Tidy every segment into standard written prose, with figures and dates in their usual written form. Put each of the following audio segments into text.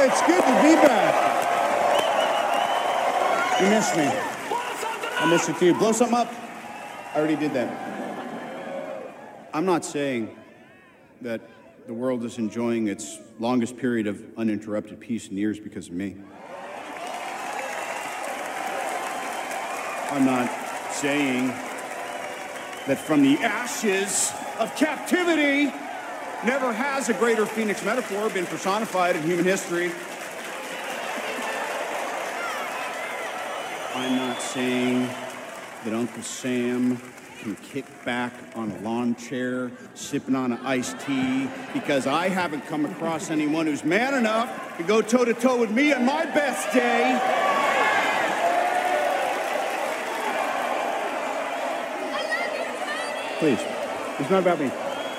it's good to be back. You missed me. I missed you too. Blow something up. I already did that. I'm not saying that the world is enjoying its longest period of uninterrupted peace in years because of me. I'm not saying that from the ashes of captivity never has a greater phoenix metaphor been personified in human history. I'm not saying that Uncle Sam can kick back on a lawn chair, sipping on an iced tea, because I haven't come across anyone who's man enough to go toe-to-toe with me on my best day. Please, it's not about me.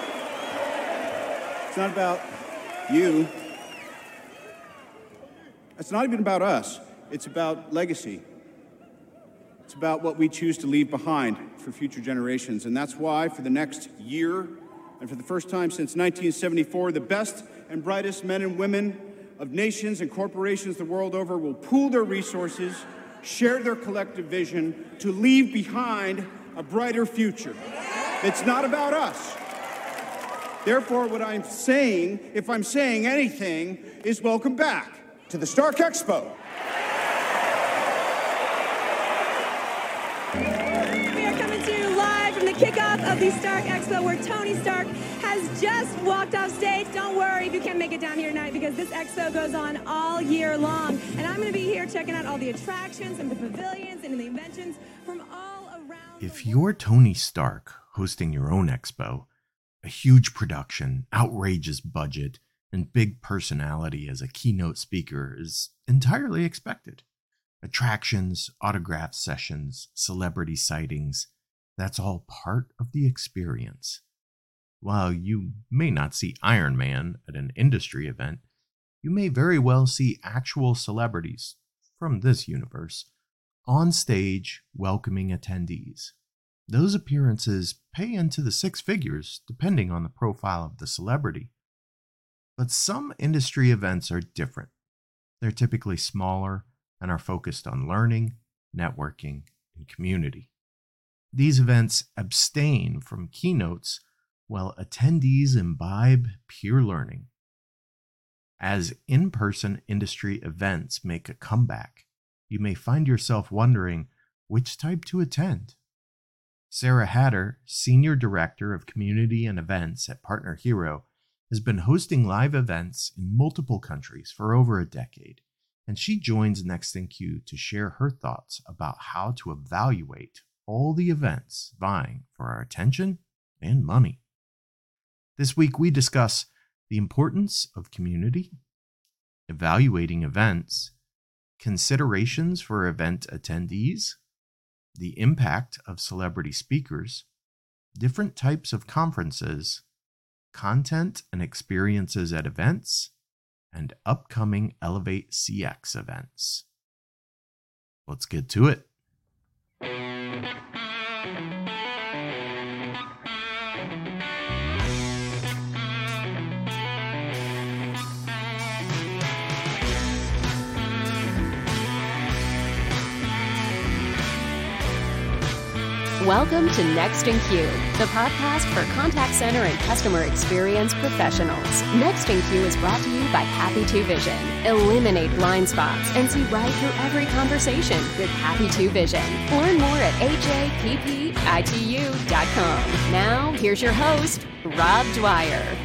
It's not about you. It's not even about us. It's about legacy. It's about what we choose to leave behind for future generations. And that's why, for the next year, and for the first time since 1974, the best and brightest men and women of nations and corporations the world over will pool their resources, share their collective vision to leave behind a brighter future. It's not about us. Therefore, what I'm saying, if I'm saying anything, is welcome back to the Stark Expo. We are coming to you live from the kickoff of the Stark Expo, where Tony Stark has just walked off stage. Don't worry if you can't make it down here tonight, because this expo goes on all year long. And I'm going to be here checking out all the attractions and the pavilions and the inventions from all around. If you're Tony Stark hosting your own expo, a huge production, outrageous budget, and big personality as a keynote speaker is entirely expected. Attractions, autograph sessions, celebrity sightings, that's all part of the experience. While you may not see Iron Man at an industry event, you may very well see actual celebrities from this universe on stage welcoming attendees. Those appearances pay into the six figures depending on the profile of the celebrity. But some industry events are different. They're typically smaller and are focused on learning, networking, and community. These events abstain from keynotes while attendees imbibe pure learning. As in-person industry events make a comeback, you may find yourself wondering which type to attend. Sarah Hatter, Senior Director of Community and Events at Partner Hero, has been hosting live events in multiple countries for over a decade, and she joins Next in Queue to share her thoughts about how to evaluate all the events vying for our attention and money. This week we discuss the importance of community, evaluating events, considerations for event attendees, the impact of celebrity speakers, different types of conferences, content and experiences at events, and upcoming Elevate CX events. Let's get to it. Welcome to Next in Queue, the podcast for contact center and customer experience professionals. Next in Queue is brought to you by Happy 2 Vision. Eliminate blind spots and see right through every conversation with Happy 2 Vision. Learn more at happitu.com. Now, here's your host, Rob Dwyer.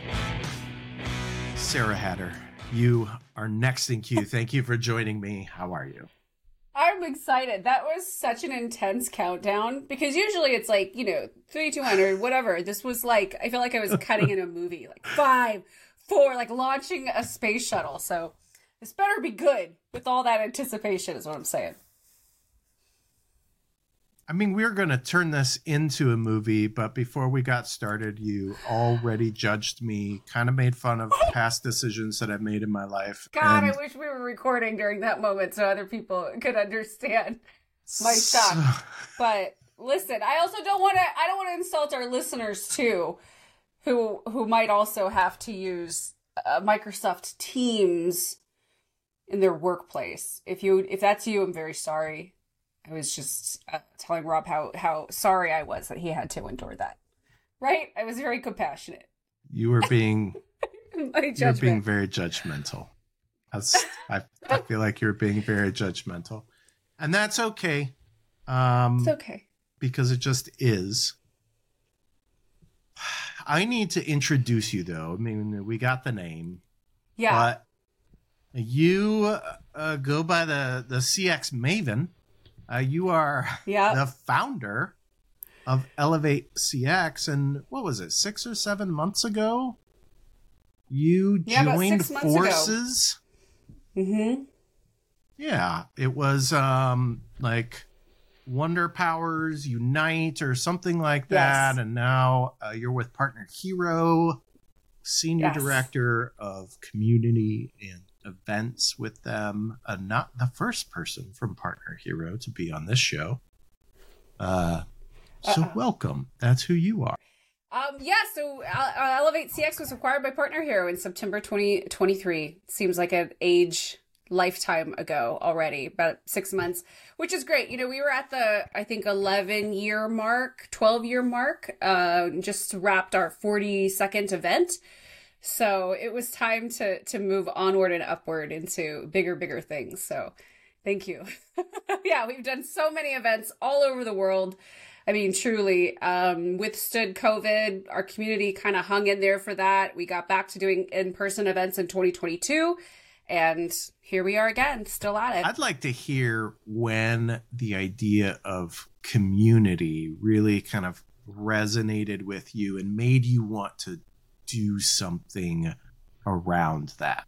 Sarah Hatter, you are next in queue. Thank you for joining me. How are you? I'm excited. That was such an intense countdown, because usually it's like, 3, 200, whatever. This was like, I feel like I was cutting in a movie, like 5, 4, like launching a space shuttle. So this better be good with all that anticipation is what I'm saying. I mean, we're going to turn this into a movie, but before we got started, you already judged me, kind of made fun of past decisions that I've made in my life. God, I wish we were recording during that moment so other people could understand my shock. But listen, I don't want to insult our listeners too, who might also have to use Microsoft Teams in their workplace. If that's you, I'm very sorry. I was just telling Rob how sorry I was that he had to endure that. Right? I was very compassionate. You were being You're being very judgmental. I feel like you're being very judgmental, and that's okay. It's okay because it just is. I need to introduce you, though. I mean, we got the name, but you go by the CX Maven. You are the founder of Elevate CX, and what was it, 6 or 7 months ago? You joined forces. Mm-hmm. Yeah, it was like Wonder Powers Unite or something like that, and now you're with Partner Hero, Senior Director of Community and Events with them. Not the first person from Partner Hero to be on this show. So welcome. That's who you are. So Elevate CX was acquired by Partner Hero in September 2023. Seems like an lifetime ago already, about 6 months, which is great. You know, we were at the, I think, 11-year mark, 12-year mark, just wrapped our 42nd event. So it was time to move onward and upward into bigger things. So thank you. Yeah, we've done so many events all over the world. I mean, truly, withstood COVID. Our community kind of hung in there for that. We got back to doing in-person events in 2022. And here we are again, still at it. I'd like to hear when the idea of community really kind of resonated with you and made you want to do something around that.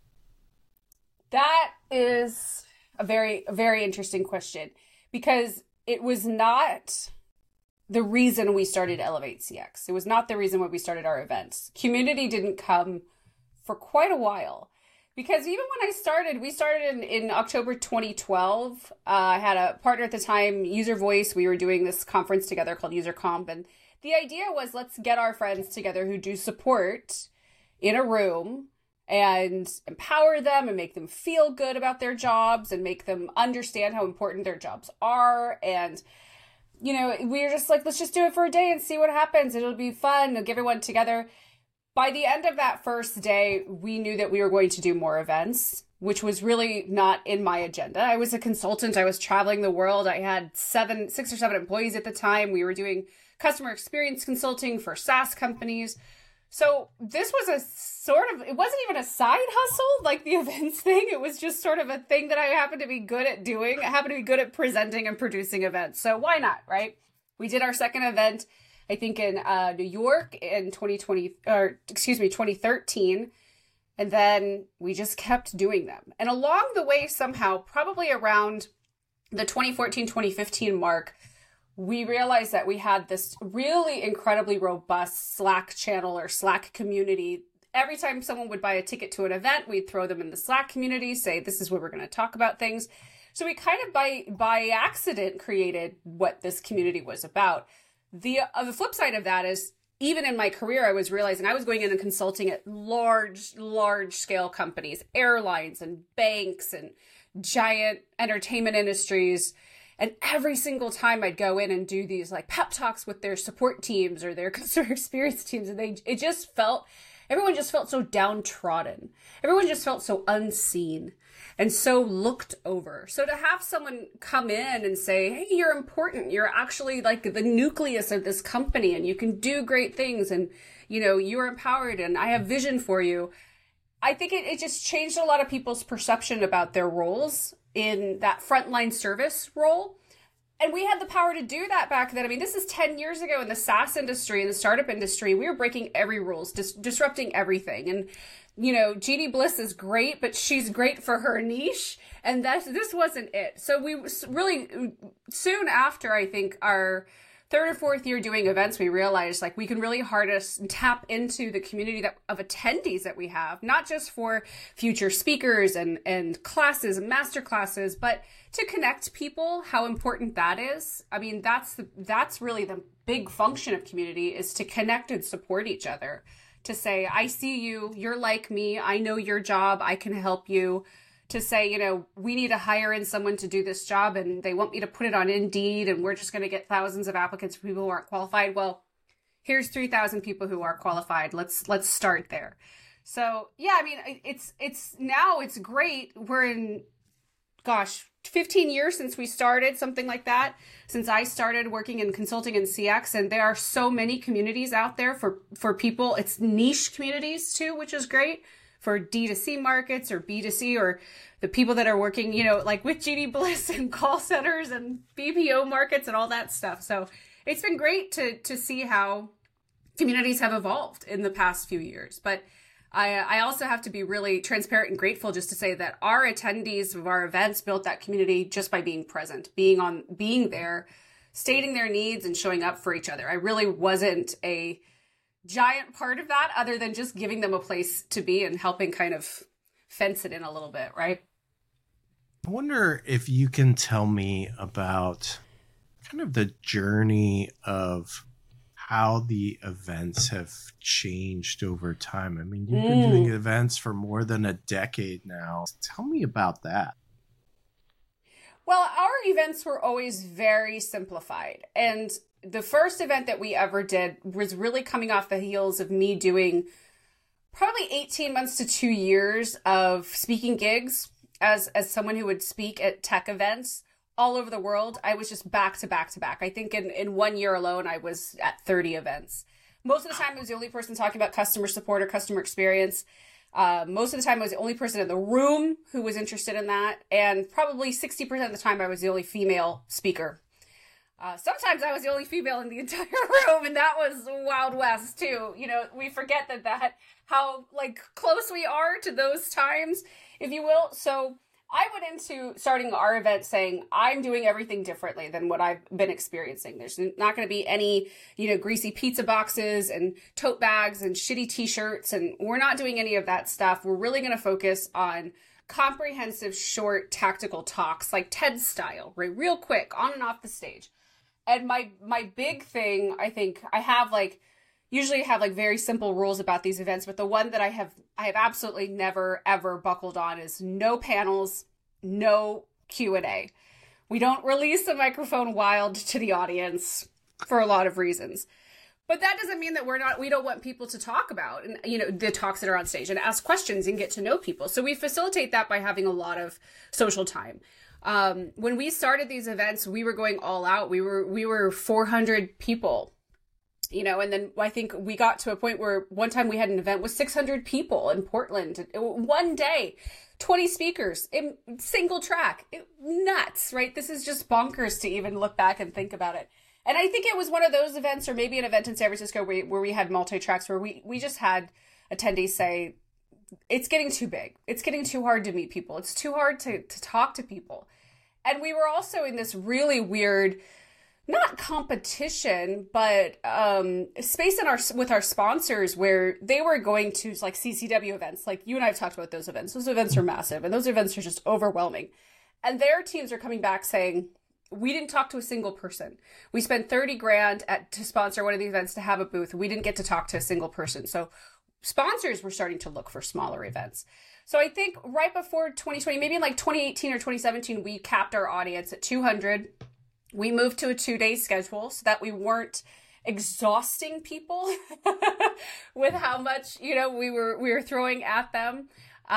That is a very interesting question, because it was not the reason we started Elevate CX. It was not the reason why we started our events. Community didn't come for quite a while. Because even when I started, we started in October 2012. I had a partner at the time, User Voice. We were doing this conference together called UserComp. And the idea was, let's get our friends together who do support in a room and empower them and make them feel good about their jobs and make them understand how important their jobs are. And, you know, we were just like, let's just do it for a day and see what happens. It'll be fun. We'll get everyone together. By the end of that first day, we knew that we were going to do more events, which was really not in my agenda. I was a consultant. I was traveling the world. I had 6 or 7 employees at the time. We were doing customer experience consulting for SaaS companies. So this was it wasn't even a side hustle like the events thing. It was just sort of a thing that I happened to be good at doing. I happened to be good at presenting and producing events. So why not, right? We did our second event, I think, in New York in 2013. And then we just kept doing them. And along the way, somehow, probably around the 2014, 2015 mark, we realized that we had this really incredibly robust Slack channel or Slack community. Every time someone would buy a ticket to an event, we'd throw them in the Slack community, say, this is where we're going to talk about things. So we kind of by accident created what this community was about. The flip side of that is, even in my career, I was realizing I was going in and consulting at large scale companies, airlines and banks and giant entertainment industries. And every single time I'd go in and do these like pep talks with their support teams or their customer experience teams, and everyone just felt so downtrodden. Everyone just felt so unseen and so looked over. So to have someone come in and say, hey, you're important. You're actually like the nucleus of this company and you can do great things and, you know, you're empowered and I have vision for you. I think it just changed a lot of people's perception about their roles in that frontline service role. And we had the power to do that back then. I mean, this is 10 years ago in the SaaS industry, in the startup industry. We were breaking every rules, disrupting everything. And, you know, Jeannie Bliss is great, but she's great for her niche. And this wasn't it. So we really, soon after, I think, our 3rd or 4th year doing events, we realized like we can really harness and tap into the community of attendees that we have, not just for future speakers and classes and master classes, but to connect people, how important that is. I mean, that's really the big function of community, is to connect and support each other, to say, I see you, you're like me, I know your job, I can help you. to say, you know, we need to hire in someone to do this job and they want me to put it on Indeed and we're just going to get thousands of applicants for people who aren't qualified. Well, here's 3,000 people who are qualified. Let's start there. So yeah, I mean, it's great. We're in, 15 years since we started, something like that, since I started working in consulting and CX. And there are so many communities out there for people. It's niche communities too, which is great for D2C markets or B2C, or the people that are working, you know, like with GD Bliss and call centers and BPO markets and all that stuff. So it's been great to see how communities have evolved in the past few years. But I also have to be really transparent and grateful just to say that our attendees of our events built that community just by being present, being there, stating their needs and showing up for each other. I really wasn't a giant part of that other than just giving them a place to be and helping kind of fence it in a little bit, right? I wonder if you can tell me about kind of the journey of how the events have changed over time. I mean, you've been doing events for more than a decade now. Tell me about that. Well, our events were always very simplified. And the first event that we ever did was really coming off the heels of me doing probably 18 months to 2 years of speaking gigs as someone who would speak at tech events all over the world. I was just back to back to back. I think in 1 year alone, I was at 30 events. Most of the time, I was the only person talking about customer support or customer experience. Most of the time, I was the only person in the room who was interested in that. And probably 60% of the time, I was the only female speaker. Sometimes I was the only female in the entire room, and that was Wild West too. You know, we forget that how like close we are to those times, if you will. So I went into starting our event saying, I'm doing everything differently than what I've been experiencing. There's not going to be any, you know, greasy pizza boxes and tote bags and shitty t-shirts. And we're not doing any of that stuff. We're really going to focus on comprehensive, short, tactical talks, like TED style, right? Real quick, on and off the stage. And my big thing, I think usually have very simple rules about these events, but the one that I have absolutely never, ever buckled on is no panels, no Q&A. We don't release the microphone wild to the audience for a lot of reasons. But that doesn't mean that we don't want people to talk about, and, you know, the talks that are on stage and ask questions and get to know people. So we facilitate that by having a lot of social time. When we started these events, we were going all out. We were 400 people. You know, and then I think we got to a point where one time we had an event with 600 people in Portland. One day, 20 speakers in single track. Nuts, right? This is just bonkers to even look back and think about it. And I think it was one of those events, or maybe an event in San Francisco where we had multi-tracks, where we just had attendees say, it's getting too big. It's getting too hard to meet people. It's too hard to talk to people. And we were also in this really weird, not competition, but space with our sponsors, where they were going to like CCW events. Like you and I have talked about those events. Those events are massive, and those events are just overwhelming. And their teams are coming back saying, we didn't talk to a single person. We spent $30,000 to sponsor one of the events, to have a booth. We didn't get to talk to a single person. So sponsors were starting to look for smaller events. So I think right before 2020, maybe in like 2018 or 2017, we capped our audience at 200. We moved to a 2-day schedule so that we weren't exhausting people with how much, you know, we were throwing at them.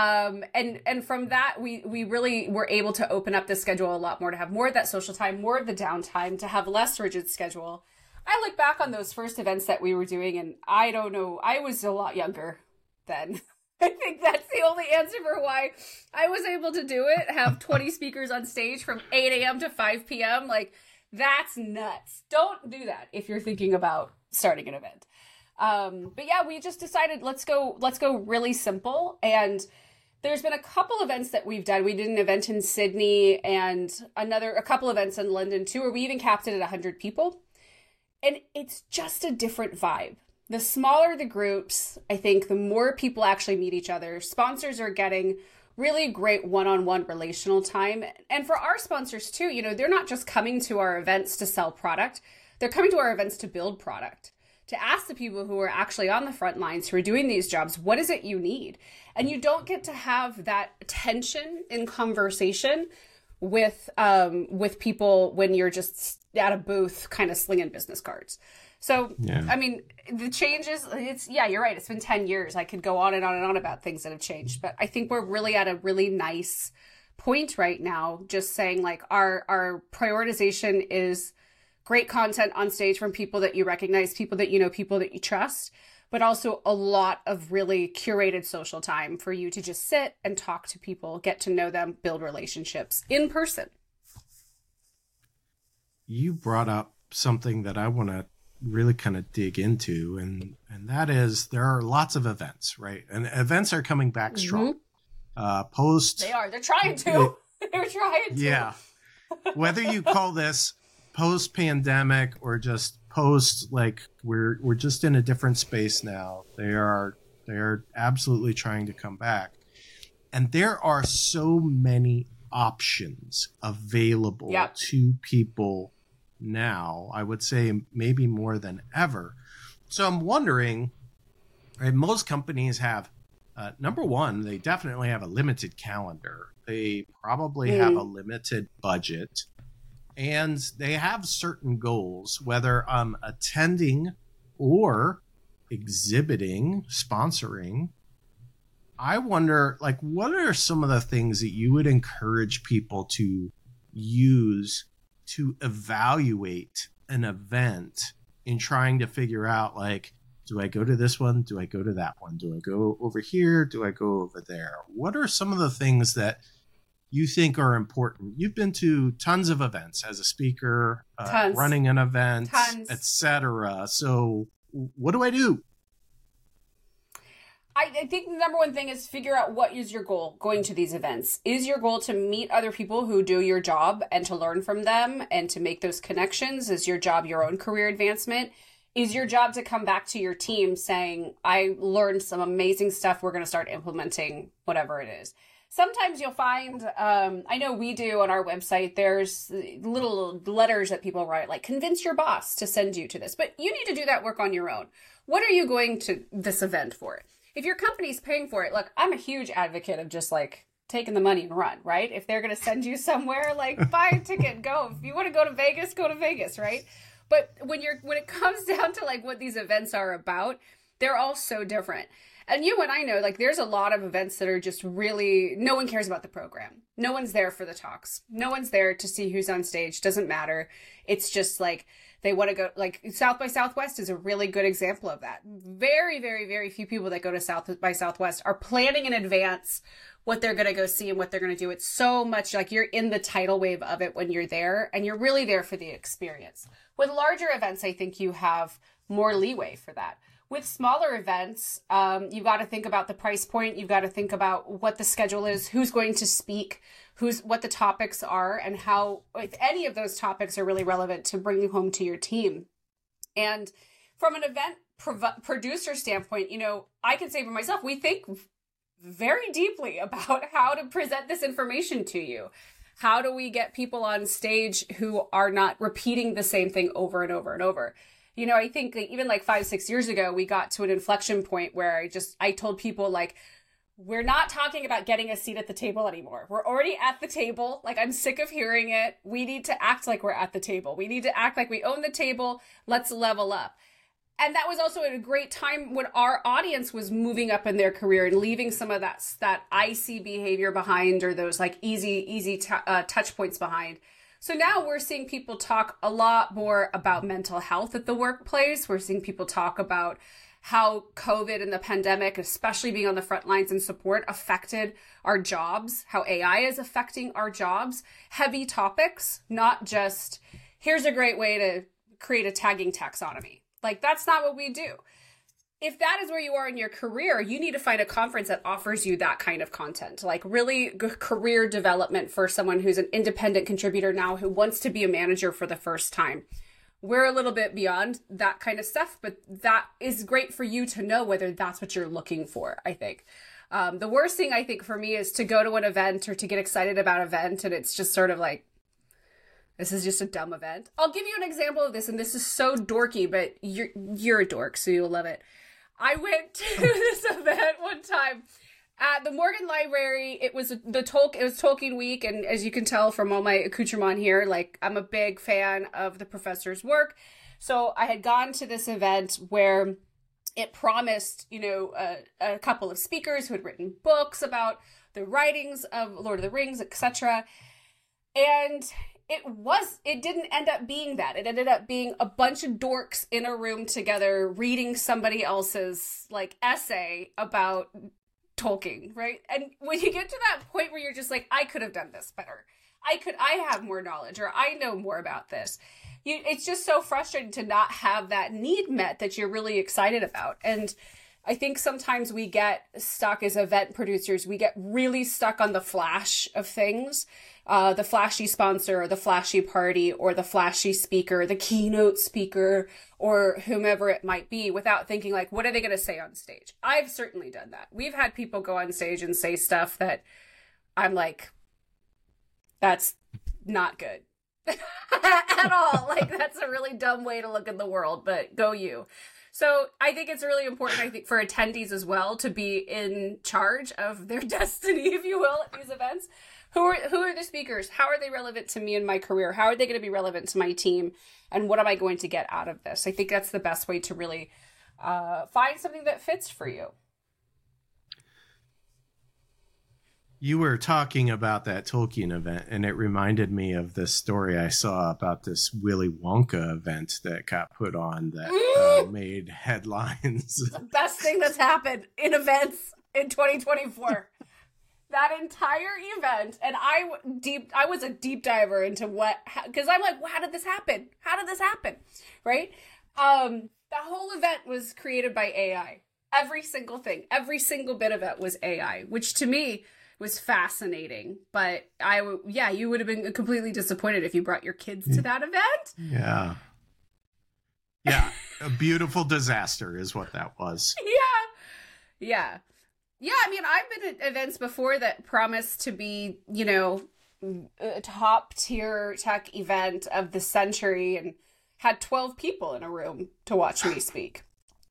And from that, we really were able to open up the schedule a lot more, to have more of that social time, more of the downtime, to have less rigid schedule. I look back on those first events that we were doing, and I don't know, I was a lot younger then. I think that's the only answer for why I was able to do it. Have 20 speakers on stage from 8 a.m. to 5 p.m. Like, that's nuts. Don't do that if you're thinking about starting an event. But yeah, we just decided, let's go really simple. And there's been a couple events that we've done. We did an event in Sydney and a couple events in London too, where we even capped it at 100 people. And it's just a different vibe. The smaller the groups, I think the more people actually meet each other. Sponsors are getting really great one-on-one relational time. And for our sponsors too, you know, they're not just coming to our events to sell product. They're coming to our events to build product, to ask the people who are actually on the front lines, who are doing these jobs, what is it you need? And you don't get to have that tension in conversation with people when you're just at a booth kind of slinging business cards. So, yeah. I mean, the changes, you're right. It's been 10 years. I could go on and on and on about things that have changed, but I think we're really at a really nice point right now, just saying like our prioritization is great content on stage from people that you recognize, people that you know, people that you trust, but also a lot of really curated social time for you to just sit and talk to people, get to know them, build relationships in person. You brought up something that I want to really kind of dig into, and that is there are lots of events, right? And events are coming back strong. They're trying to. Yeah. Whether you call this post pandemic or just post, like we're just in a different space now. They're absolutely trying to come back. And there are so many options available to people now, I would say maybe more than ever. So I'm wondering, right, most companies have, number one, they definitely have a limited calendar. They probably have a limited budget, and they have certain goals, whether I'm attending or exhibiting, sponsoring. I wonder, like, what are some of the things that you would encourage people to use to evaluate an event in trying to figure out, like, do I go to this one? Do I go to that one? Do I go over here? Do I go over there? What are some of the things that you think are important? You've been to tons of events as a speaker, running an event, etc. So what do I do? I think the number one thing is figure out what is your goal going to these events. Is your goal to meet other people who do your job and to learn from them and to make those connections? Is your job your own career advancement? Is your job to come back to your team saying, I learned some amazing stuff, we're going to start implementing whatever it is? Sometimes you'll find, I know we do on our website, there's little letters that people write, like convince your boss to send you to this. But you need to do that work on your own. What are you going to this event for? If your company's paying for it, look, I'm a huge advocate of just like taking the money and run, right? If they're going to send you somewhere, like buy a ticket, go. If you want to go to Vegas, right? But when it comes down to like what these events are about, they're all so different. And you and I know, like, there's a lot of events that are just really, no one cares about the program. No one's there for the talks. No one's there to see who's on stage. Doesn't matter. It's just like, they want to go, like, South by Southwest is a really good example of that. Very, very, very few people that go to South by Southwest are planning in advance what they're going to go see and what they're going to do. It's so much like you're in the tidal wave of it when you're there, and you're really there for the experience. With larger events, I think you have more leeway for that. With smaller events, you've got to think about the price point. You've got to think about what the schedule is, who's going to speak, what the topics are, and how, if any of those topics are really relevant to bring you home to your team. And from an event producer standpoint, you know, I can say for myself, we think very deeply about how to present this information to you. How do we get people on stage who are not repeating the same thing over and over and over? You know, I think even like 5-6 years ago, we got to an inflection point where I told people, like, we're not talking about getting a seat at the table anymore. We're already at the table. Like, I'm sick of hearing it. We need to act like we're at the table. We need to act like we own the table. Let's level up. And that was also at a great time when our audience was moving up in their career and leaving some of that icy behavior behind, or those like easy touch points behind. So now we're seeing people talk a lot more about mental health at the workplace. We're seeing people talk about how COVID and the pandemic, especially being on the front lines and support, affected our jobs, how AI is affecting our jobs. Heavy topics, not just, here's a great way to create a tagging taxonomy. Like, that's not what we do. If that is where you are in your career, you need to find a conference that offers you that kind of content, like really good career development for someone who's an independent contributor now who wants to be a manager for the first time. We're a little bit beyond that kind of stuff, but that is great for you to know whether that's what you're looking for, I think. The worst thing, I think, for me is to go to an event or to get excited about an event, and it's just sort of like, This is just a dumb event. I'll give you an example of this, and this is so dorky, but you're a dork, so you'll love it. I went to this event one time at the Morgan Library. It was Tolkien week, and as you can tell from all my accoutrement here, like, I'm a big fan of the professor's work. So I had gone to this event where it promised, a couple of speakers who had written books about the writings of Lord of the Rings, etc. And it didn't end up being that. It ended up being a bunch of dorks in a room together reading somebody else's like essay about Tolkien, right? And when you get to that point where you're just like, I could have done this better. I have more knowledge, or I know more about this. It's just so frustrating to not have that need met that you're really excited about. And I think sometimes we get stuck as event producers. We get really stuck on the flash of things, the flashy sponsor, or the flashy party, or the flashy speaker, the keynote speaker, or whomever it might be, without thinking like, what are they going to say on stage? I've certainly done that. We've had people go on stage and say stuff that I'm like, that's not good at all. Like, that's a really dumb way to look at the world, but go you. So I think it's really important, for attendees as well, to be in charge of their destiny, if you will, at these events. Who are the speakers? How are they relevant to me in my career? How are they going to be relevant to my team? And what am I going to get out of this? I think that's the best way to really find something that fits for you. You were talking about that Tolkien event, and it reminded me of this story I saw about this Willy Wonka event that got put on that made headlines. The best thing that's happened in events in 2024. That entire event, and I was a deep diver into because I'm like, well, how did this happen? How did this happen? Right? The whole event was created by AI. Every single thing, every single bit of it was AI, which to me was fascinating. But you would have been completely disappointed if you brought your kids to that event. Yeah. A beautiful disaster is what that was. Yeah. I mean, I've been at events before that promised to be, a top tier tech event of the century and had 12 people in a room to watch me speak.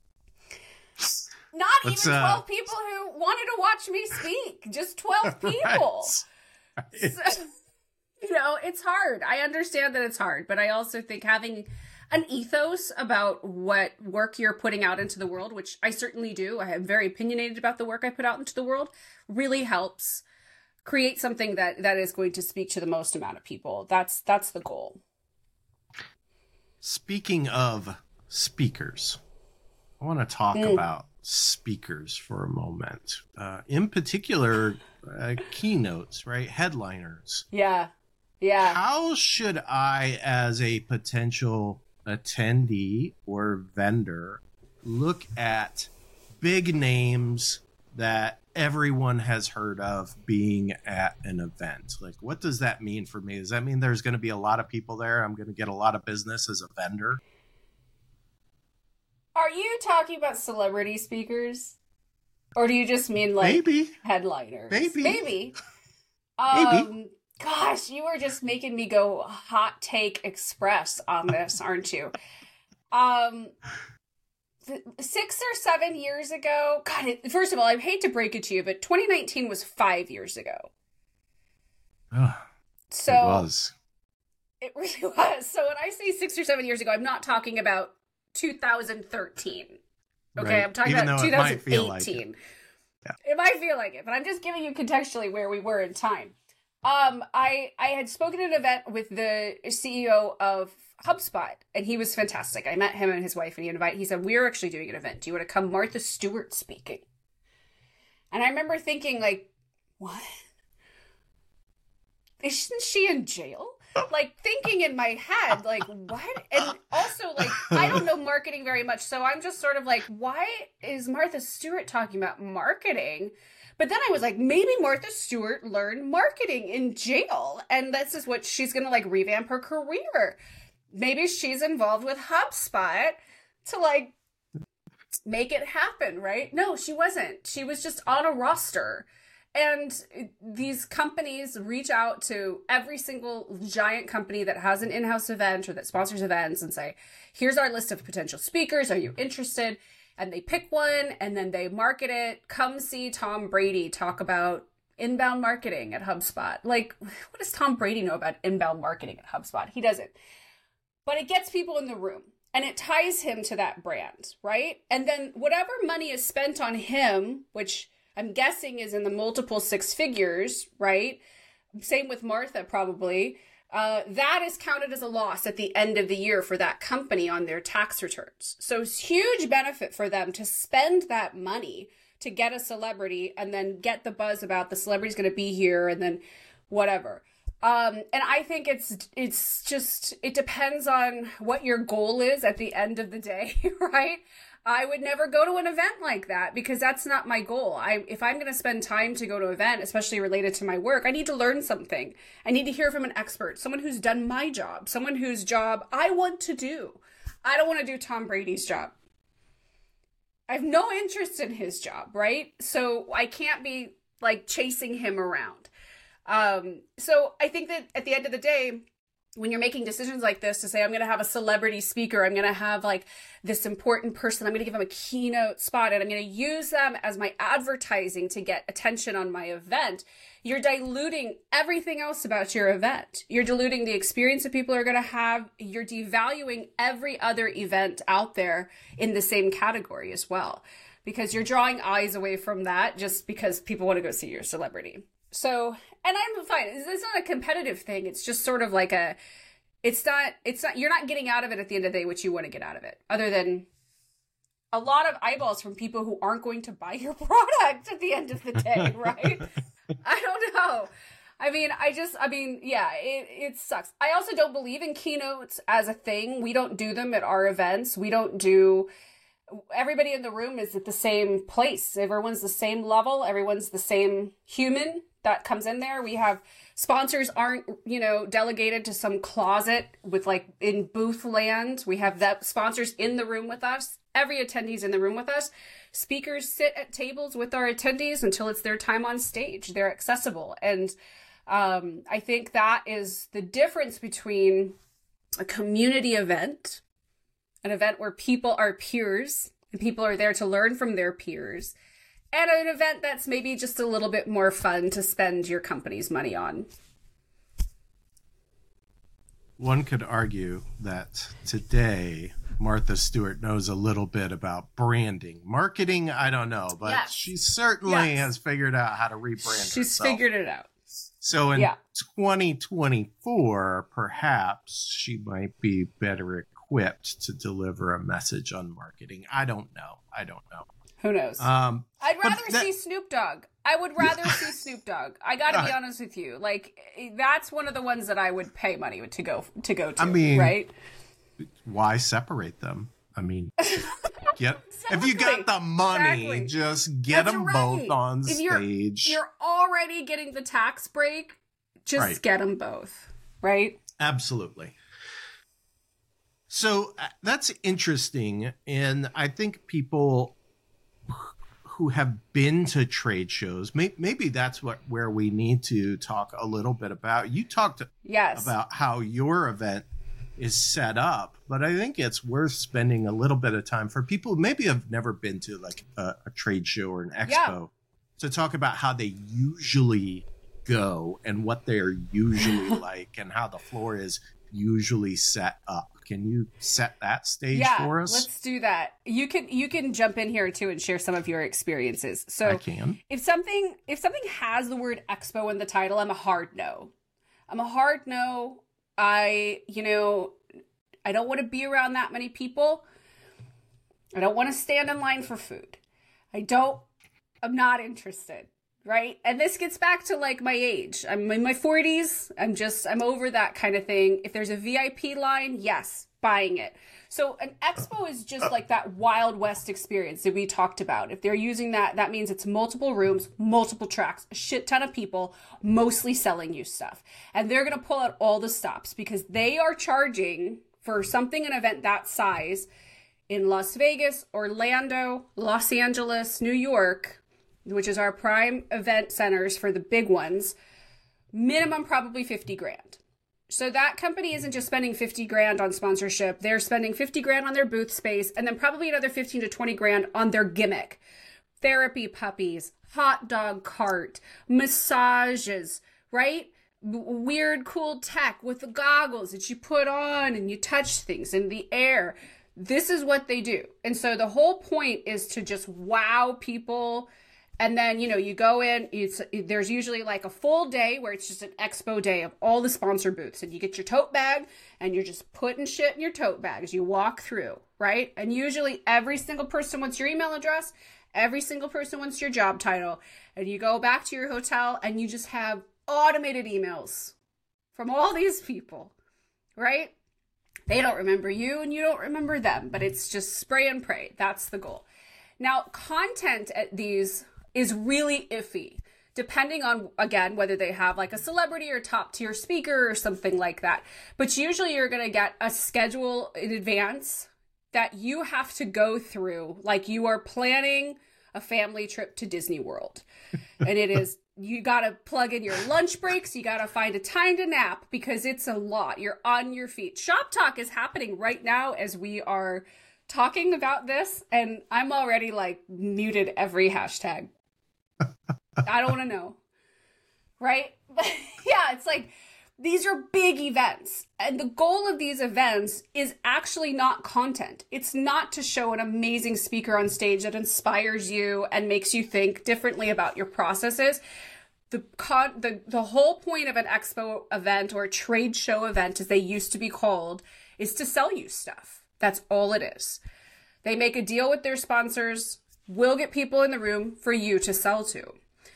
Not even 12 people who wanted to watch me speak. Just 12 people. Right. So, it's hard. I understand that it's hard, but I also think having an ethos about what work you're putting out into the world, which I certainly do, I am very opinionated about the work I put out into the world, really helps create something that is going to speak to the most amount of people. That's the goal. Speaking of speakers, I want to talk about speakers for a moment. In particular, keynotes, right? Headliners. Yeah. How should I, as a potential attendee or vendor, look at big names that everyone has heard of being at an event? Like, what does that mean for me? Does that mean there's going to be a lot of people there? I'm going to get a lot of business as a vendor? Are you talking about celebrity speakers? Or do you just mean like maybe headliners? Maybe. Maybe. Gosh, you are just making me go hot take express on this, aren't you? 6 or 7 years ago, first of all, I hate to break it to you, but 2019 was 5 years ago. So it was. It really was. So when I say 6 or 7 years ago, I'm not talking about 2013. Okay, right. I'm talking about 2018. It might feel like it, but I'm just giving you contextually where we were in time. I had spoken at an event with the CEO of HubSpot, and he was fantastic. I met him and his wife, and he said, we're actually doing an event. Do you want to come? Martha Stewart speaking. And I remember thinking, like, what? Isn't she in jail? Like, thinking in my head, like, what? And also, like, I don't know marketing very much, so I'm just sort of like, why is Martha Stewart talking about marketing? But then I was like, maybe Martha Stewart learned marketing in jail, and this is what she's going to, like, revamp her career. Maybe she's involved with HubSpot to, like, make it happen, right? No, she wasn't. She was just on a roster. And these companies reach out to every single giant company that has an in-house event or that sponsors events and say, here's our list of potential speakers. Are you interested? And they pick one and then they market it. Come see Tom Brady talk about inbound marketing at HubSpot. Like, what does Tom Brady know about inbound marketing at HubSpot? He doesn't. But it gets people in the room and it ties him to that brand, right? And then whatever money is spent on him, which I'm guessing is in the multiple six figures, right? Same with Martha, probably. That is counted as a loss at the end of the year for that company on their tax returns. So it's huge benefit for them to spend that money to get a celebrity and then get the buzz about the celebrity's going to be here and then whatever. And I think it's just, it depends on what your goal is at the end of the day, right? I would never go to an event like that because that's not my goal. If I'm going to spend time to go to an event, especially related to my work, I need to learn something. I need to hear from an expert, someone who's done my job, someone whose job I want to do. I don't want to do Tom Brady's job. I have no interest in his job, right? So I can't be like chasing him around. So I think that at the end of the day, when you're making decisions like this to say, I'm going to have a celebrity speaker, I'm going to have like this important person, I'm going to give them a keynote spot, and I'm going to use them as my advertising to get attention on my event, you're diluting everything else about your event. You're diluting the experience that people are going to have. You're devaluing every other event out there in the same category as well, because you're drawing eyes away from that just because people want to go see your celebrity. So, and I'm fine. It's not a competitive thing. It's just sort of like it's not, you're not getting out of it at the end of the day what you want to get out of it, other than a lot of eyeballs from people who aren't going to buy your product at the end of the day, right? I don't know. It sucks. I also don't believe in keynotes as a thing. We don't do them at our events. Everybody in the room is at the same place. Everyone's the same level. Everyone's the same human that comes in there. We have sponsors aren't, delegated to some closet with like in booth land. We have that sponsors in the room with us. Every attendee's in the room with us. Speakers sit at tables with our attendees until it's their time on stage. They're accessible. And I think that is the difference between a community event, an event where people are peers and people are there to learn from their peers, and an event that's maybe just a little bit more fun to spend your company's money on. One could argue that today Martha Stewart knows a little bit about branding. Marketing, I don't know, but yes, she certainly has figured out how to rebrand herself. She's figured it out. So in 2024, perhaps she might be better equipped to deliver a message on marketing. I don't know. Who knows? I'd rather see Snoop Dogg. I would rather see Snoop Dogg. I got to be honest with you. Like, that's one of the ones that I would pay money to go to. I mean, right? Why separate them? I mean, if you got the money, just get them both on stage. You're already getting the tax break. Just get them both, right? Absolutely. So that's interesting, and I think people who have been to trade shows, maybe that's where we need to talk a little bit about. You talked about how your event is set up, but I think it's worth spending a little bit of time for people who maybe have never been to like a trade show or an expo to talk about how they usually go and what they're usually like and how the floor is usually set up. Can you set that stage for us? Let's do that. You can jump in here too and share some of your experiences. So I can. If something has the word expo in the title, I'm a hard no. I don't want to be around that many people. I don't want to stand in line for food. I'm not interested. Right. And this gets back to like my age. I'm in my 40s. I'm over that kind of thing. If there's a VIP line, yes, buying it. So an expo is just like that Wild West experience that we talked about. If they're using that means it's multiple rooms, multiple tracks, a shit ton of people, mostly selling you stuff. And they're going to pull out all the stops because they are charging for an event that size in Las Vegas, Orlando, Los Angeles, New York. which is our prime event centers for the big ones, minimum probably 50 grand. So that company isn't just spending 50 grand on sponsorship. They're spending 50 grand on their booth space and then probably another 15 to 20 grand on their gimmick. Therapy puppies, hot dog cart, massages, right? Weird cool tech with the goggles that you put on and you touch things in the air. This is what they do. And so the whole point is to just wow people. And then, you know, you go in, there's usually like a full day where it's just an expo day of all the sponsor booths. And you get your tote bag and you're just putting shit in your tote bag as you walk through, right? And usually every single person wants your email address. Every single person wants your job title. And you go back to your hotel and you just have automated emails from all these people, right? They don't remember you and you don't remember them, but it's just spray and pray. That's the goal. Now, content at these is really iffy, depending on, again, whether they have like a celebrity or top tier speaker or something like that. But usually you're going to get a schedule in advance that you have to go through like you are planning a family trip to Disney World. And it is, you got to plug in your lunch breaks. You got to find a time to nap because it's a lot. You're on your feet. Shop Talk is happening right now as we are talking about this. And I'm already like muted every hashtag. I don't want to know. Right? Yeah, it's like, these are big events. And the goal of these events is actually not content. It's not to show an amazing speaker on stage that inspires you and makes you think differently about your processes. The whole point of an expo event or a trade show event, as they used to be called, is to sell you stuff. That's all it is. They make a deal with their sponsors. We'll get people in the room for you to sell to.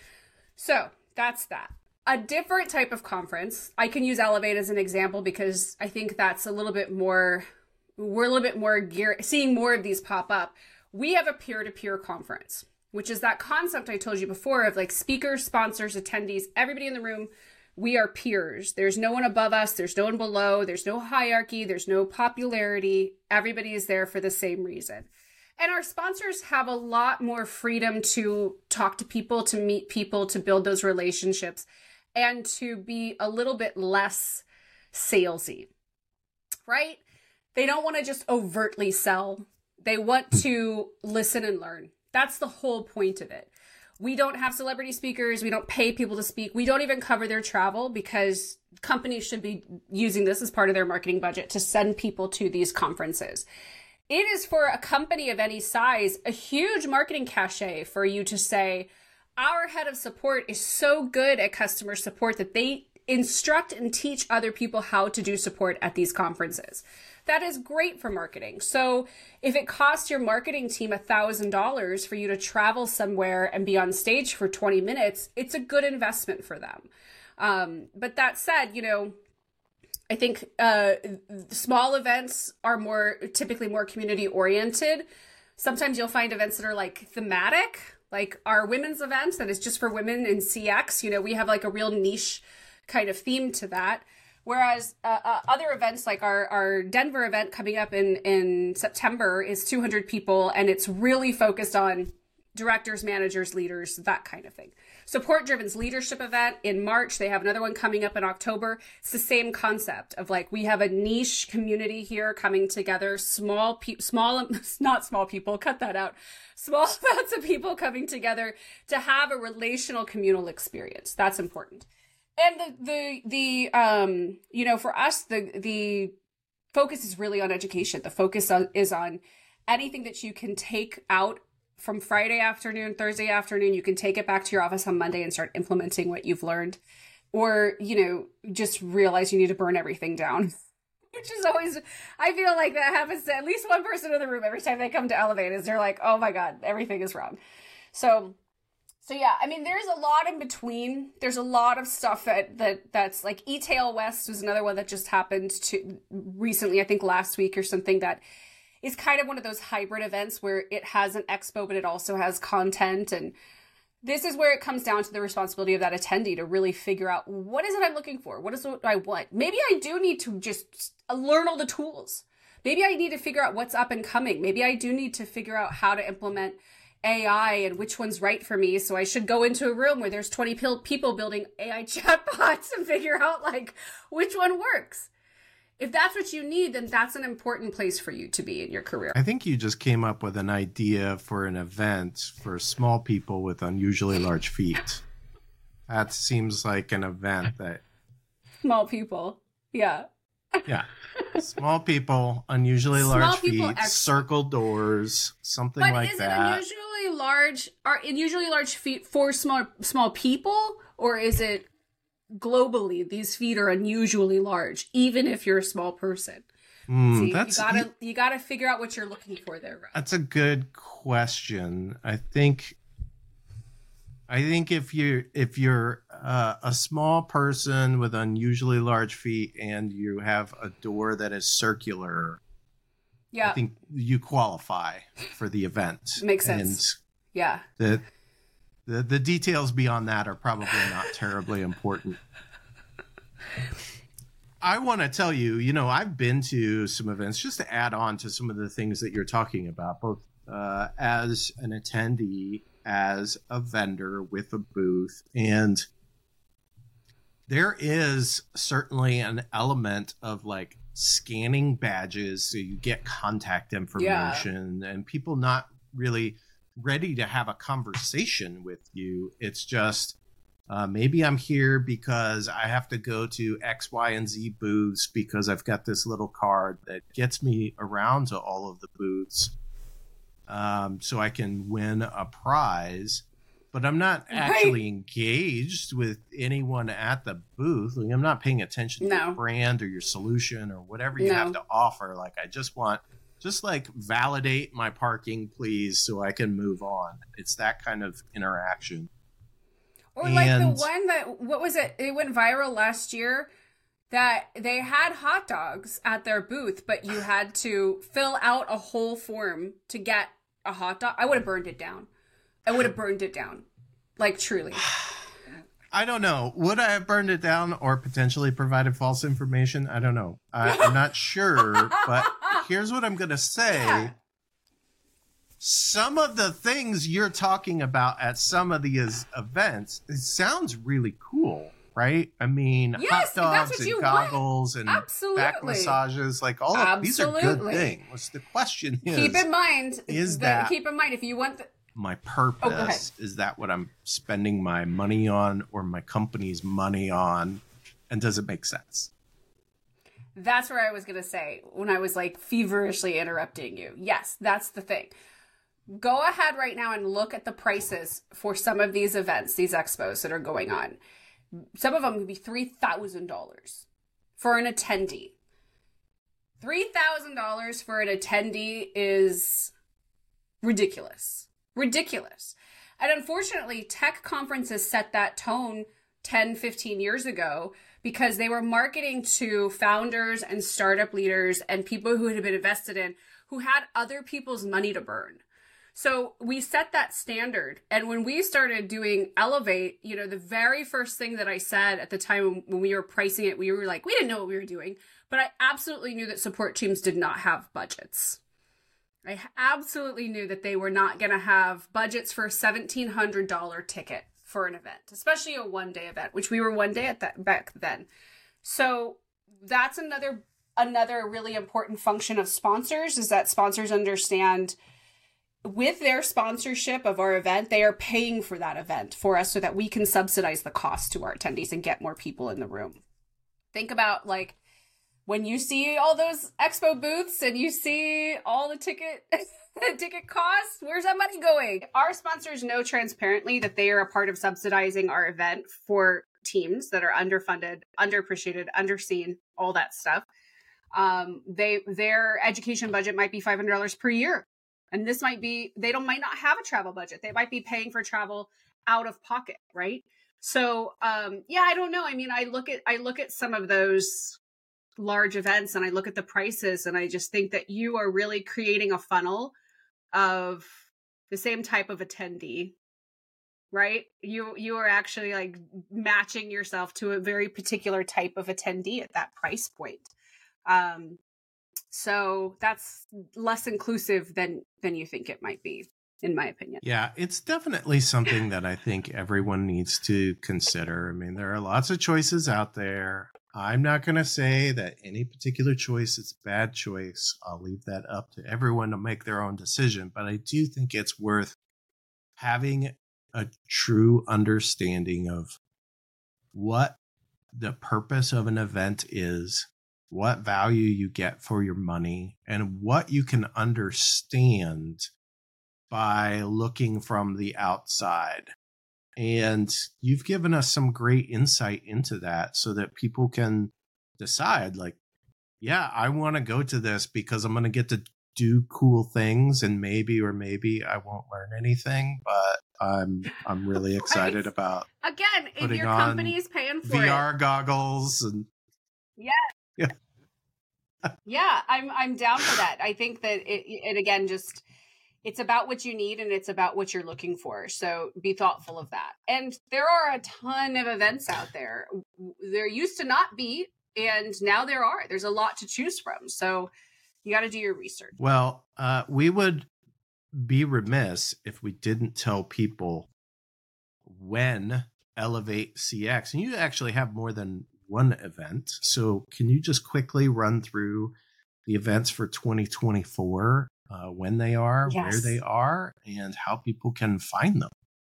So that's that. A different type of conference, I can use Elevate as an example because I think that's a little bit more, we're a little bit more seeing more of these pop up. We have a peer-to-peer conference, which is that concept I told you before of like speakers, sponsors, attendees, everybody in the room. We are peers. There's no one above us. There's no one below. There's no hierarchy. There's no popularity. Everybody is there for the same reason. And our sponsors have a lot more freedom to talk to people, to meet people, to build those relationships, and to be a little bit less salesy, right? They don't want to just overtly sell. They want to listen and learn. That's the whole point of it. We don't have celebrity speakers. We don't pay people to speak. We don't even cover their travel because companies should be using this as part of their marketing budget to send people to these conferences. It is for a company of any size, a huge marketing cachet for you to say, our head of support is so good at customer support that they instruct and teach other people how to do support at these conferences. That is great for marketing. So if it costs your marketing team $1,000 for you to travel somewhere and be on stage for 20 minutes, it's a good investment for them. But that said, you know, I think small events are typically more community oriented. Sometimes you'll find events that are like thematic, like our women's events that is just for women in CX. You know, we have like a real niche kind of theme to that. Whereas other events like our Denver event coming up in September is 200 people, and it's really focused on directors, managers, leaders, that kind of thing. Support Driven's leadership event in March. They have another one coming up in October. It's the same concept of like, we have a niche community here coming together, small amounts of people coming together to have a relational communal experience. That's important. And the you know, for us, the focus is really on education. The focus is on anything that you can take out from Friday afternoon, Thursday afternoon. You can take it back to your office on Monday and start implementing what you've learned. Or, you know, just realize you need to burn everything down. Which is always, I feel like that happens to at least one person in the room every time they come to Elevate, is they're like, oh my God, everything is wrong. So yeah, I mean, there's a lot in between. There's a lot of stuff that's like E-Tail West was another one that just happened to recently, I think last week or something, that is kind of one of those hybrid events where it has an expo, but it also has content. And this is where it comes down to the responsibility of that attendee to really figure out, what is it I'm looking for? What is what I want? Maybe I do need to just learn all the tools. Maybe I need to figure out what's up and coming. Maybe I do need to figure out how to implement AI and which one's right for me. So I should go into a room where there's 20 people building AI chatbots and figure out like which one works. If that's what you need, then that's an important place for you to be in your career. I think you just came up with an idea for an event for small people with unusually large feet. That seems like an event that... Small people. Yeah. Yeah. Small people, unusually large feet, circle doors, something like that. But is it unusually large feet for small people, or is it globally these feet are unusually large, even if you're a small person? You gotta figure out what you're looking for there, right? That's a good question. I think if you're a small person with unusually large feet and you have a door that is circular, I think you qualify for the event. Makes sense. And the details beyond that are probably not terribly important. I want to tell you, I've been to some events, just to add on to some of the things that you're talking about, both as an attendee, as a vendor with a booth. And there is certainly an element of like scanning badges so you get contact information and people not really ready to have a conversation with you. It's just maybe I'm here because I have to go to X, Y, and Z booths because I've got this little card that gets me around to all of the booths. So I can win a prize, but I'm not actually engaged with anyone at the booth. Like, I'm not paying attention to your brand or your solution or whatever you have to offer. Like, I just want, validate my parking, please, so I can move on. It's that kind of interaction. Or like the one that, what was it? It went viral last year. That they had hot dogs at their booth, but you had to fill out a whole form to get a hot dog. I would have burned it down. Like, truly. I don't know. Would I have burned it down or potentially provided false information? I don't know. I'm not sure, but here's what I'm going to say. Yeah. Some of the things you're talking about at some of these events, it sounds really cool. Right? I mean, hot dogs and goggles and back massages, like all of these are good things. The question is, keep in mind if you want my purpose, is that what I'm spending my money on or my company's money on? And does it make sense? That's where I was going to say when I was like feverishly interrupting you. Yes, that's the thing. Go ahead right now and look at the prices for some of these events, these expos that are going on. Some of them could be $3,000 for an attendee. $3,000 for an attendee is ridiculous. Ridiculous. And unfortunately, tech conferences set that tone 10, 15 years ago because they were marketing to founders and startup leaders and people who had been invested in, who had other people's money to burn. So we set that standard. And when we started doing Elevate, the very first thing that I said at the time when we were pricing it, we were like, we didn't know what we were doing, but I absolutely knew that support teams did not have budgets. I absolutely knew that they were not going to have budgets for a $1,700 ticket for an event, especially a one-day event, which we were one day at that back then. So that's another really important function of sponsors, is that sponsors understand with their sponsorship of our event, they are paying for that event for us so that we can subsidize the cost to our attendees and get more people in the room. Think about like when you see all those expo booths and you see all the ticket costs, where's that money going? Our sponsors know transparently that they are a part of subsidizing our event for teams that are underfunded, underappreciated, underseen, all that stuff. Their education budget might be $500 per year. And this might be, might not have a travel budget. They might be paying for travel out of pocket, right? So, I don't know. I mean, I look at some of those large events and I look at the prices and I just think that you are really creating a funnel of the same type of attendee, right? You are actually like matching yourself to a very particular type of attendee at that price point. So that's less inclusive than you think it might be. in my opinion. Yeah, it's definitely something that I think everyone needs to consider. I mean, there are lots of choices out there. I'm not going to say that any particular choice is a bad choice. I'll leave that up to everyone to make their own decision. But I do think it's worth having a true understanding of what the purpose of an event is, what value you get for your money, and what you can understand by looking from the outside. And you've given us some great insight into that so that people can decide, like, yeah, I want to go to this because I'm going to get to do cool things, and maybe I won't learn anything, but I'm really excited about again, if your company's paying for VR goggles and yeah. Yeah, I'm down for that. I think that it again, just it's about what you need and it's about what you're looking for. So be thoughtful of that. And there are a ton of events out there. There used to not be, and now there are. There's a lot to choose from. So you got to do your research. Well, we would be remiss if we didn't tell people when Elevate CX, and you actually have more than one event. So can you just quickly run through the events for 2024, when they are, where they are, and how people can find them?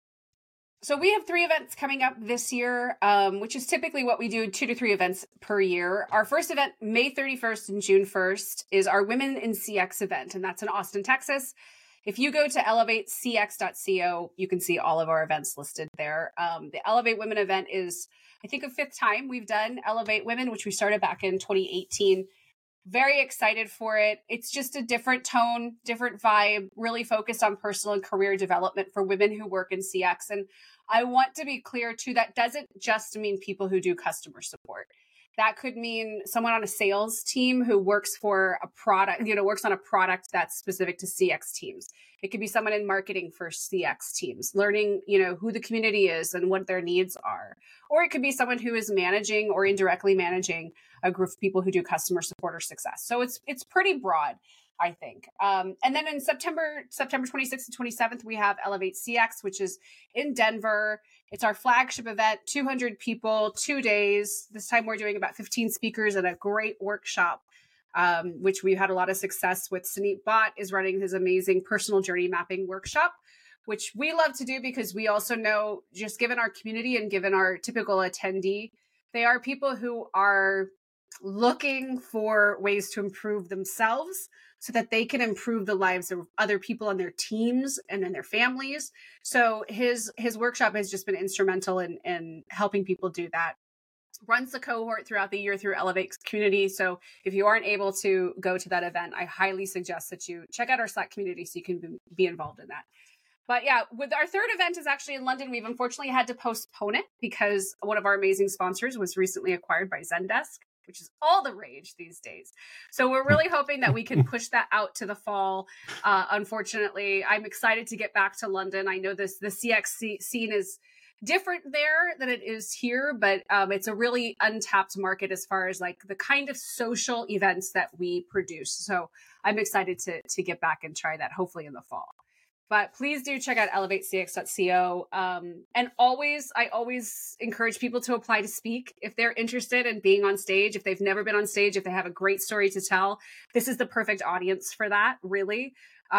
So we have 3 events coming up this year, which is typically what we do, 2 to 3 events per year. Our first event, May 31st and June 1st, is our Women in CX event, and that's in Austin, Texas. If you go to elevatecx.co, you can see all of our events listed there. The Elevate Women event is, I think, a 5th time we've done Elevate Women, which we started back in 2018. Very excited for it. It's just a different tone, different vibe, really focused on personal and career development for women who work in CX. And I want to be clear too, that doesn't just mean people who do customer support. That could mean someone on a sales team who works for a product, works on a product that's specific to CX teams. It could be someone in marketing for CX teams, learning, who the community is and what their needs are. Or it could be someone who is managing or indirectly managing a group of people who do customer support or success. So it's pretty broad, I think. And then in September 26th and 27th, we have Elevate CX, which is in Denver. It's our flagship event, 200 people, 2 days. This time we're doing about 15 speakers and a great workshop, which we had a lot of success with. Suneet Bhatt is running his amazing personal journey mapping workshop, which we love to do because we also know, just given our community and given our typical attendee, they are people who are looking for ways to improve themselves so that they can improve the lives of other people on their teams and in their families. So his workshop has just been instrumental in helping people do that. Runs the cohort throughout the year through Elevate community. So if you aren't able to go to that event, I highly suggest that you check out our Slack community so you can be involved in that. But yeah, with our 3rd event is actually in London. We've unfortunately had to postpone it because one of our amazing sponsors was recently acquired by Zendesk, which is all the rage these days. So we're really hoping that we can push that out to the fall. Unfortunately, I'm excited to get back to London. I know the CX scene is different there than it is here, but it's a really untapped market as far as like the kind of social events that we produce. So I'm excited to get back and try that hopefully in the fall. But please do check out elevatecx.co. And I always encourage people to apply to speak if they're interested in being on stage. If they've never been on stage, if they have a great story to tell, this is the perfect audience for that, really.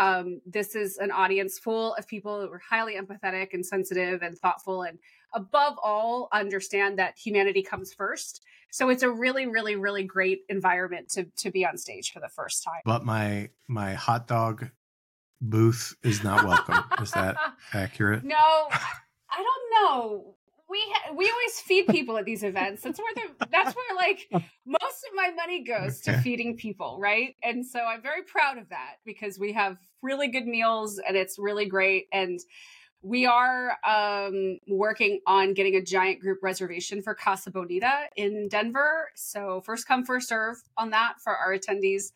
This is an audience full of people who are highly empathetic and sensitive and thoughtful, and above all, understand that humanity comes first. So it's a really, really, really great environment to be on stage for the first time. But my hot dog booth is not welcome. Is that accurate? No, I don't know. We always feed people at these events. That's where like most of my money goes to feeding people, right? And so I'm very proud of that because we have really good meals and it's really great. And we are working on getting a giant group reservation for Casa Bonita in Denver. So first come, first serve on that for our attendees.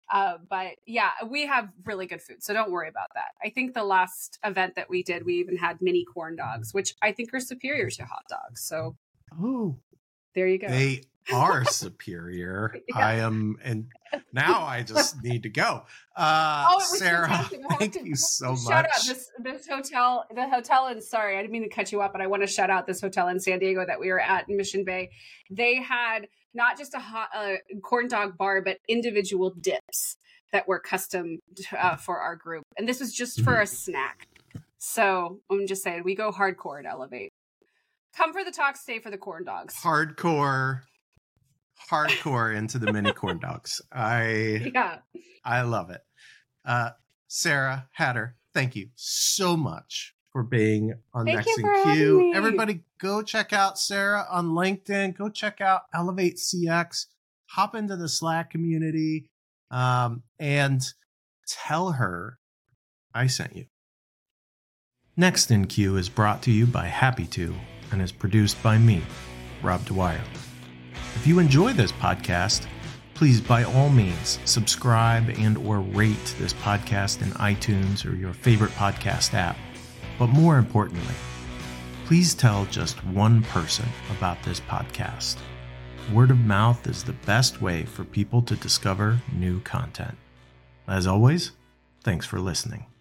But yeah, we have really good food, so don't worry about that. I think the last event that we did, we even had mini corn dogs, which I think are superior to hot dogs. So there you go. are superior. Yeah. I am, and now I just need to go. Sarah, thank you so much. Shout out this hotel, the hotel, and sorry, I didn't mean to cut you up, but I want to shout out this hotel in San Diego that we were at in Mission Bay. They had not just a corn dog bar, but individual dips that were custom for our group. And this was just for a snack. So I'm just saying, we go hardcore at Elevate. Come for the talk, stay for the corn dogs. Hardcore into the mini corn dogs. I love it. Sarah Hatter, thank you so much for being on Next in Q. Everybody go check out Sarah on LinkedIn. Go check out Elevate CX. Hop into the Slack community and tell her I sent you. Next in Q is brought to you by Happy To and is produced by me, Rob Dwyer. If you enjoy this podcast, please by all means subscribe and or rate this podcast in iTunes or your favorite podcast app. But more importantly, please tell just one person about this podcast. Word of mouth is the best way for people to discover new content. As always, thanks for listening.